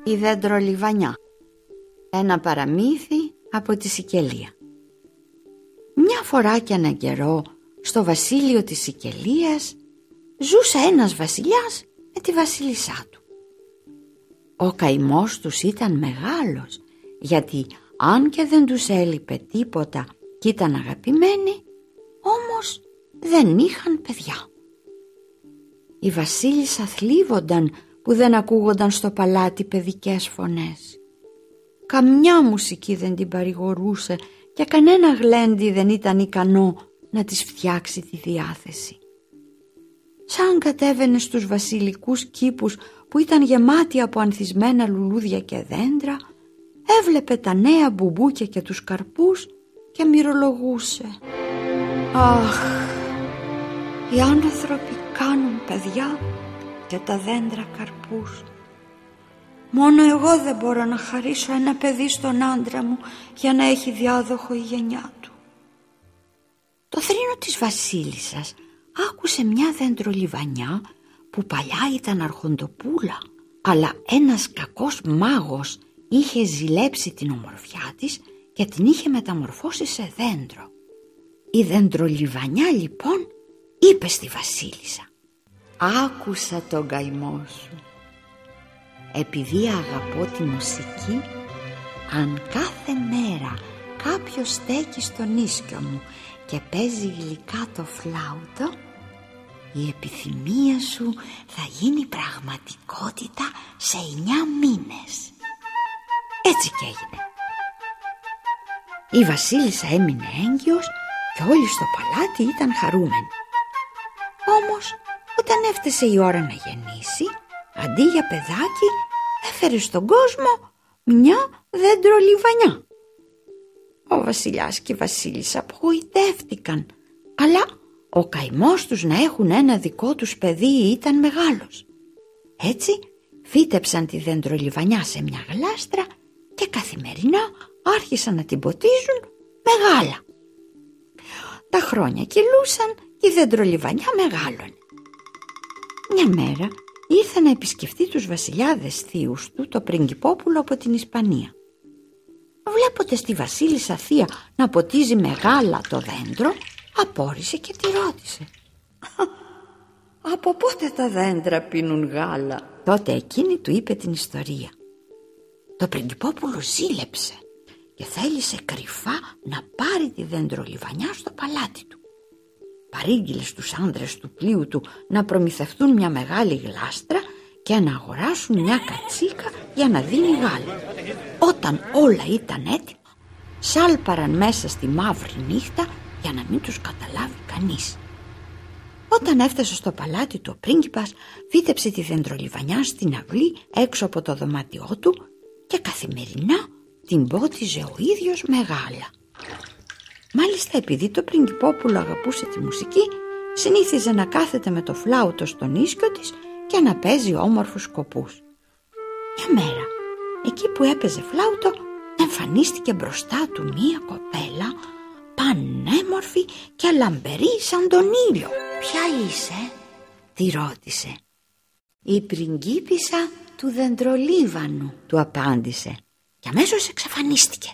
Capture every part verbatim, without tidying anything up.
Η δέντρολιβανιά. Ένα παραμύθι από τη Σικελία. Μια φορά κι έναν καιρό στο βασίλειο της Σικελίας ζούσε ένας βασιλιάς με τη βασίλισσά του. Ο καημός τους ήταν μεγάλος, γιατί αν και δεν τους έλειπε τίποτα κι ήταν αγαπημένοι, όμως δεν είχαν παιδιά. Η βασίλισσα θλίβονταν που δεν ακούγονταν στο παλάτι παιδικές φωνές. Καμιά μουσική δεν την παρηγορούσε και κανένα γλέντι δεν ήταν ικανό να της φτιάξει τη διάθεση. Σαν κατέβαινε στους βασιλικούς κήπους που ήταν γεμάτοι από ανθισμένα λουλούδια και δέντρα, έβλεπε τα νέα μπουμπούκια και τους καρπούς και μυρολογούσε. Αχ, οι άνθρωποι κάνουν παιδιά και τα δέντρα καρπούς. Μόνο εγώ δεν μπορώ να χαρίσω ένα παιδί στον άντρα μου για να έχει διάδοχο η γενιά του. Το θρήνο της βασίλισσας άκουσε μια δεντρολιβανιά που παλιά ήταν αρχοντοπούλα, αλλά ένας κακός μάγος είχε ζηλέψει την ομορφιά της και την είχε μεταμορφώσει σε δέντρο. Η δεντρολιβανιά λοιπόν είπε στη βασίλισσα: «Άκουσα τον καημό σου. Επειδή αγαπώ τη μουσική, αν κάθε μέρα κάποιος στέκει στον ίσκιο μου και παίζει γλυκά το φλάουτο, η επιθυμία σου θα γίνει πραγματικότητα σε εννιά μήνες». Έτσι κι έγινε. Η βασίλισσα έμεινε έγκυος και όλοι στο παλάτι ήταν χαρούμενοι. Όμως όταν έφτασε η ώρα να γεννήσει, αντί για παιδάκι έφερε στον κόσμο μια δεντρολιβανιά. Ο βασιλιάς και η βασίλισσα απογοητεύτηκαν, αλλά ο καημός τους να έχουν ένα δικό τους παιδί ήταν μεγάλος. Έτσι φύτεψαν τη δεντρολιβανιά σε μια γλάστρα και καθημερινά άρχισαν να την ποτίζουν με γάλα. Τα χρόνια κυλούσαν και η δεντρολιβανιά μεγάλωνε. Μια μέρα ήρθε να επισκεφτεί τους βασιλιάδες θείους του το πριγκιπόπουλο από την Ισπανία. Βλέποντας τη βασίλισσα θεία να ποτίζει με γάλα το δέντρο, απόρρισε και τη ρώτησε: «Από πότε τα δέντρα πίνουν γάλα?» Τότε εκείνη του είπε την ιστορία. Το πριγκιπόπουλο ζήλεψε και θέλησε κρυφά να πάρει τη δεντρολιβανιά στο παλάτι του. Παρήγγειλε στους άντρες του πλοίου του να προμηθευτούν μια μεγάλη γλάστρα και να αγοράσουν μια κατσίκα για να δίνει γάλα. Όταν όλα ήταν έτοιμα, σάλπαραν μέσα στη μαύρη νύχτα για να μην τους καταλάβει κανείς. Όταν έφτασε στο παλάτι του ο πρίγκιπας, φύτεψε τη δεντρολιβανιά στην αυλή έξω από το δωμάτιό του και καθημερινά την πότιζε ο ίδιος με γάλα. Μάλιστα, επειδή το πριγκιπόπουλο αγαπούσε τη μουσική, συνήθιζε να κάθεται με το φλάουτο στον ίσκιο της και να παίζει όμορφους σκοπούς. Μια μέρα, εκεί που έπαιζε φλάουτο, εμφανίστηκε μπροστά του μία κοπέλα πανέμορφη και λαμπερή σαν τον ήλιο. «Ποια είσαι?» τη ρώτησε. «Η πριγκίπισσα του δεντρολίβανου», του απάντησε, και αμέσως εξαφανίστηκε.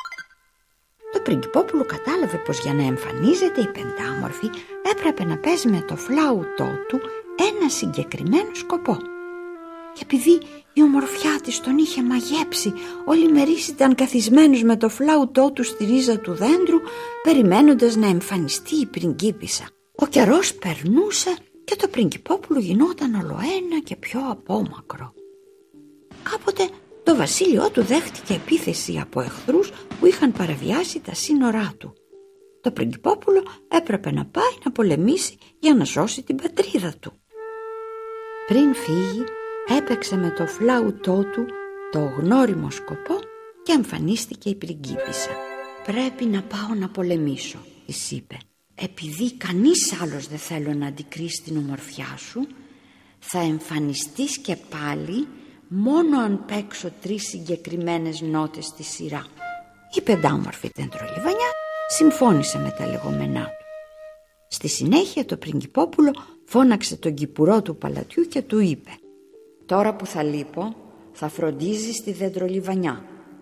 Το πριγκιπόπουλο κατάλαβε πως για να εμφανίζεται η πεντάμορφη έπρεπε να παίζει με το φλάουτό του ένα συγκεκριμένο σκοπό. Και επειδή η ομορφιά της τον είχε μαγέψει, όλοι μερείς ήταν καθισμένους με το φλάουτό του στη ρίζα του δέντρου, περιμένοντας να εμφανιστεί η πριγκίπισσα. Ο καιρός περνούσε και το πριγκιπόπουλο γινόταν ολοένα και πιο απόμακρο. Κάποτε το βασίλειό του δέχτηκε επίθεση από εχθρούς που είχαν παραβιάσει τα σύνορά του. Το πριγκιπόπουλο έπρεπε να πάει να πολεμήσει για να σώσει την πατρίδα του. Πριν φύγει, έπαιξε με το φλάουτό του το γνώριμο σκοπό και εμφανίστηκε η πριγκίπισσα. «Πρέπει να πάω να πολεμήσω», της είπε. «Επειδή κανείς άλλος δεν θέλω να αντικρίσει την ομορφιά σου, θα εμφανιστείς και πάλι μόνο αν παίξω τρεις συγκεκριμένες νότες στη σειρά». Η πεντάμορφη δεντρολιβανιά συμφώνησε με τα λεγόμενά του. Στη συνέχεια το πριγκιπόπουλο φώναξε τον κηπουρό του παλατιού και του είπε: «Τώρα που θα λείπω, θα φροντίζεις τη δεντρολιβανιά.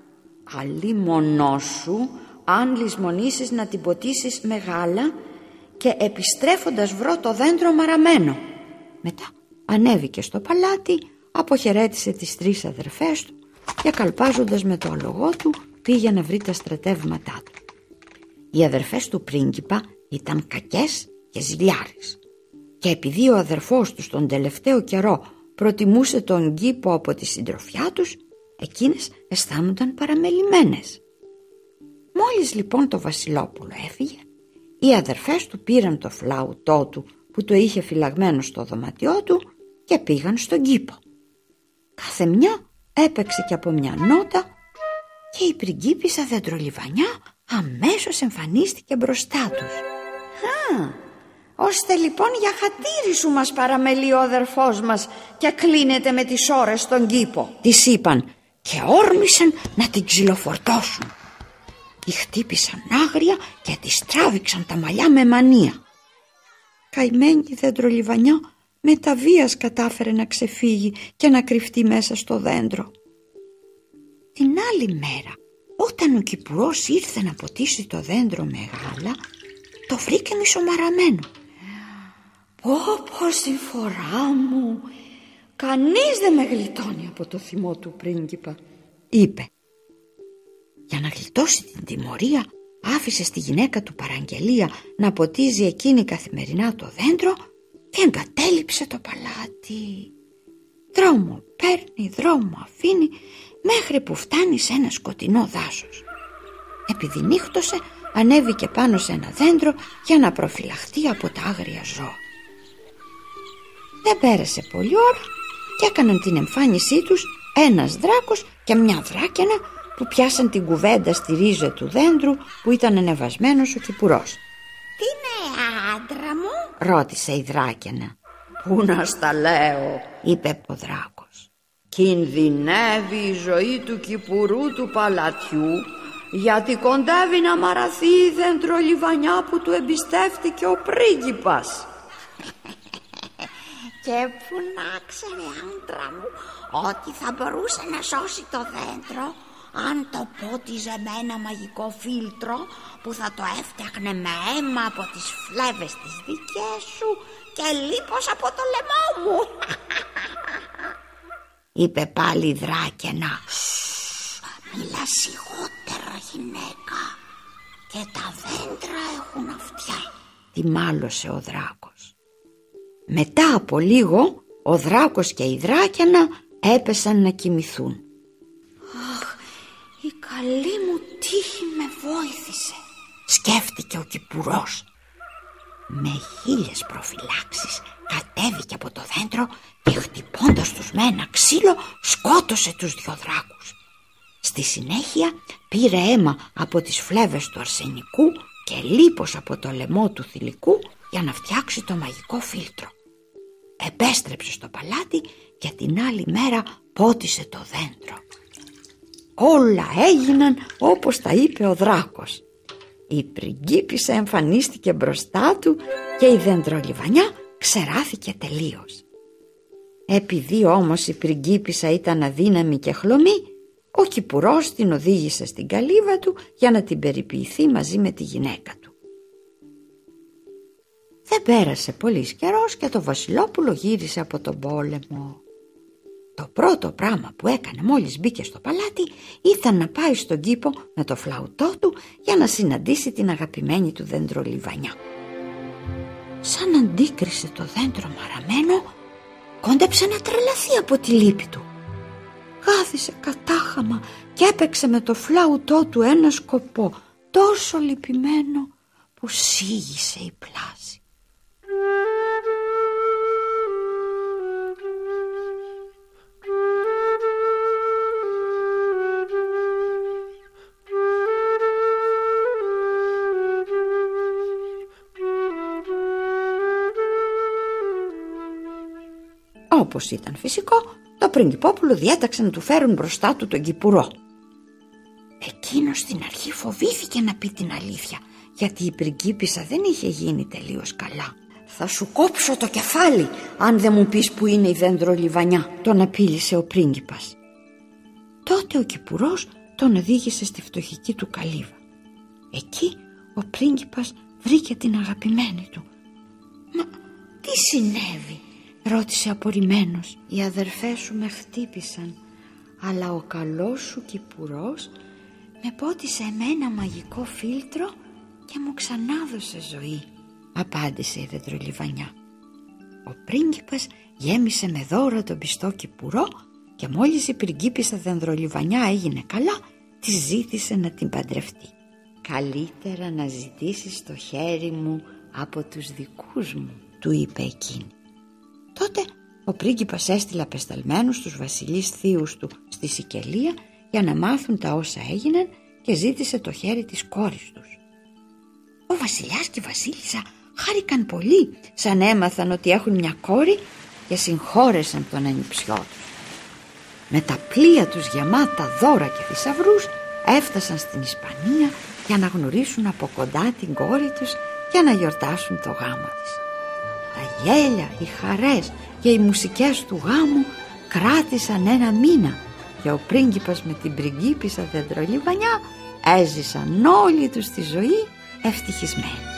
Αλίμονό σου αν λησμονήσεις να την ποτίσεις με γάλα και επιστρέφοντας βρω το δέντρο μαραμένο. Μετά ανέβηκε στο παλάτι, αποχαιρέτησε τις τρεις αδερφές του και καλπάζοντας με το αλογό του πήγε να βρει τα στρατεύματά του. Οι αδερφές του πρίγκιπα ήταν κακές και ζηλιάρες και επειδή ο αδερφός τους τον τελευταίο καιρό προτιμούσε τον κήπο από τη συντροφιά τους, εκείνες αισθάνονταν παραμελημένες. Μόλις λοιπόν το Βασιλόπουλο έφυγε, οι αδερφές του πήραν το φλαουτό του που το είχε φυλαγμένο στο δωμάτιό του και πήγαν στον κήπο. Κάθε μια έπαιξε και από μια νότα και η πριγκίπισσα Δεντρολιβανιά αμέσως εμφανίστηκε μπροστά τους. «Α, ώστε λοιπόν για χατήρι σου μας παραμελεί ο αδερφός μας και κλείνεται με τις ώρες στον κήπο», της είπαν και όρμησαν να την ξυλοφορτώσουν. Τη χτύπησαν άγρια και της τράβηξαν τα μαλλιά με μανία. Καημένη η Δεντρολιβανιά με τα βίας κατάφερε να ξεφύγει και να κρυφτεί μέσα στο δέντρο. Την άλλη μέρα, όταν ο κηπουρός ήρθε να ποτίσει το δέντρο με γάλα, το βρήκε μισομαραμένο. «Πω πω συμφορά μου, κανείς δεν με γλιτώνει από το θυμό του πρίγκιπα», είπε. Για να γλιτώσει την τιμωρία, άφησε στη γυναίκα του παραγγελία να ποτίζει εκείνη καθημερινά το δέντρο και εγκατέλειψε το παλάτι. Δρόμο παίρνει, δρόμο αφήνει, μέχρι που φτάνει σε ένα σκοτεινό δάσος. Επειδή νύχτωσε, ανέβηκε πάνω σε ένα δέντρο για να προφυλαχτεί από τα άγρια ζώα. Δεν πέρασε πολλή ώρα και έκαναν την εμφάνισή τους ένας δράκος και μια δράκαινα που πιάσαν την κουβέντα στη ρίζα του δέντρου που ήταν ανεβασμένος ο κηπουρός. «Τι είναι, άντρα μου?» ρώτησε η δράκαινα. «Πού να στα λέω», είπε ο δράκος. «Κινδυνεύει η ζωή του κηπουρού του παλατιού, γιατί κοντεύει να μαραθεί η δεντρολιβανιά που του εμπιστεύτηκε ο πρίγκιπας». «Και που να ξέρε, άντρα μου, ότι θα μπορούσε να σώσει το δέντρο αν το πότιζε με ένα μαγικό φίλτρο που θα το έφτιαχνε με αίμα από τις φλέβες τις δικές σου και λίπος από το λαιμό μου», είπε πάλι η δράκαινα. «Μίλα σιγότερα, γυναίκα, και τα δέντρα έχουν αυτιά», τη μάλωσε ο δράκος. Μετά από λίγο ο δράκος και η δράκαινα έπεσαν να κοιμηθούν. «Αχ, η καλή μου τύχη με βοήθησε», σκέφτηκε ο κηπουρός. Με χίλιες προφυλάξεις κατέβηκε από το δέντρο και χτυπώντας τους με ένα ξύλο σκότωσε τους δυο δράκους. Στη συνέχεια πήρε αίμα από τις φλέβες του αρσενικού και λίπος από το λαιμό του θηλυκού για να φτιάξει το μαγικό φίλτρο. Επέστρεψε στο παλάτι και την άλλη μέρα πότισε το δέντρο. Όλα έγιναν όπως τα είπε ο δράκος. Η πριγκίπισσα εμφανίστηκε μπροστά του και η δεντρολιβανιά ξεράθηκε τελείως. Επειδή όμως η πριγκίπισσα ήταν αδύναμη και χλωμή, ο κηπουρός την οδήγησε στην καλύβα του για να την περιποιηθεί μαζί με τη γυναίκα του. Δεν πέρασε πολύς καιρός και το Βασιλόπουλο γύρισε από τον πόλεμο. Το πρώτο πράγμα που έκανε μόλις μπήκε στο παλάτι ήταν να πάει στον κήπο με το φλαουτό του για να συναντήσει την αγαπημένη του δεντρολιβανιά. Σαν αντίκρισε το δέντρο μαραμένο, κόντεψε να τρελαθεί από τη λύπη του. Γάθισε κατάχαμα και έπαιξε με το φλαουτό του ένα σκοπό τόσο λυπημένο που σίγησε η πλάση. Όπως ήταν φυσικό, το πριγκιπόπουλο διέταξε να του φέρουν μπροστά του τον κηπουρό. Εκείνος στην αρχή φοβήθηκε να πει την αλήθεια, γιατί η πριγκίπισσα δεν είχε γίνει τελείως καλά. «Θα σου κόψω το κεφάλι αν δεν μου πεις που είναι η δεντρολιβανιά», τον απείλησε ο πρίγκιπας. Τότε ο Κυπουρός τον οδήγησε στη φτωχική του καλύβα. Εκεί ο πρίγκιπας βρήκε την αγαπημένη του. «Μα τι συνέβη?» ρώτησε απορριμμένος. «Οι αδερφές σου με χτύπησαν, αλλά ο καλός σου Κυπουρός με πότισε με ένα μαγικό φίλτρο και μου ξανάδωσε ζωή», απάντησε η δεντρολιβανιά. Ο πρίγκιπας γέμισε με δώρα τον πιστό Κυπουρό και μόλις η πριγκίπισσα δεντρολιβανιά έγινε καλά, της ζήτησε να την παντρευτεί. «Καλύτερα να ζητήσεις το χέρι μου από τους δικούς μου», του είπε εκείνη. Τότε ο πρίγκιπας έστειλε απεσταλμένους τους βασιλείς θείους του στη Σικελία για να μάθουν τα όσα έγιναν και ζήτησε το χέρι της κόρης τους. Ο βασιλιάς και η βασίλισσα χάρηκαν πολύ σαν έμαθαν ότι έχουν μια κόρη και συγχώρεσαν τον ανιψιό τους. Με τα πλοία τους γεμάτα δώρα και θησαυρούς έφτασαν στην Ισπανία για να γνωρίσουν από κοντά την κόρη τους και να γιορτάσουν το γάμο της. Τα γέλια, οι χαρές και οι μουσικές του γάμου κράτησαν ένα μήνα και ο πρίγκιπας με την πριγκίπισσα δεντρολιβανιά έζησαν όλοι τους τη ζωή ευτυχισμένοι.